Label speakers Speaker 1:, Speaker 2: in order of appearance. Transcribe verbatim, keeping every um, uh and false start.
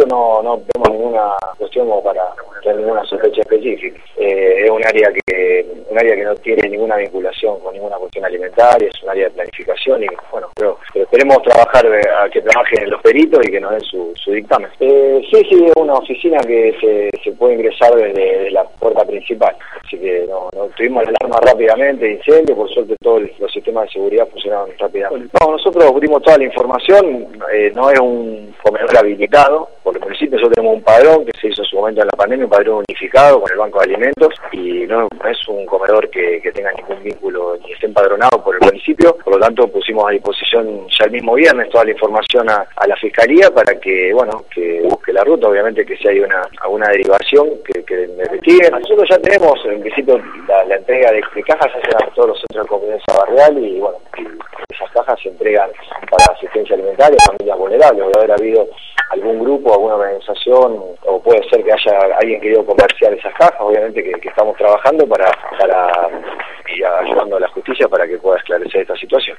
Speaker 1: no, no vemos ninguna cuestión como para tener ninguna sospecha específica. Eh, es un área que un área que no tiene ninguna vinculación con ninguna cuestión alimentaria, es un área de planificación y bueno, pero, pero esperemos trabajar a que trabajen los peritos y que nos den su, su dictamen. Eh, sí, sí, es una oficina que se, se puede ingresar desde, desde la puerta principal, así que no, no tuvimos la alarma rápidamente de incendio, por suerte todos los sistemas de seguridad funcionaron rápidamente. No, nosotros dimos toda la información, eh, no es un comedor habilitado, por el municipio nosotros tenemos un padrón que se hizo en su momento en la pandemia, un padrón unificado con el Banco de Alimentos y no, no es un comedor que, que tenga ningún vínculo ni esté empadronado por el municipio, por lo tanto pusimos a disposición ya el mismo viernes toda la información a, a la Fiscalía para que, bueno, que busque la ruta, obviamente que si hay una alguna derivación que, que investiguen. Nosotros ya tenemos en principio la, la entrega de, de cajas hacia todos los centros de convivencia barrial y bueno, y esas cajas se entregan para asistencia alimentaria a familias vulnerables. Debe haber habido algún grupo, alguna organización, o puede ser que haya alguien querido comerciar esas cajas, obviamente que, que estamos trabajando para, para y ayudando a la justicia para que pueda esclarecer esta situación.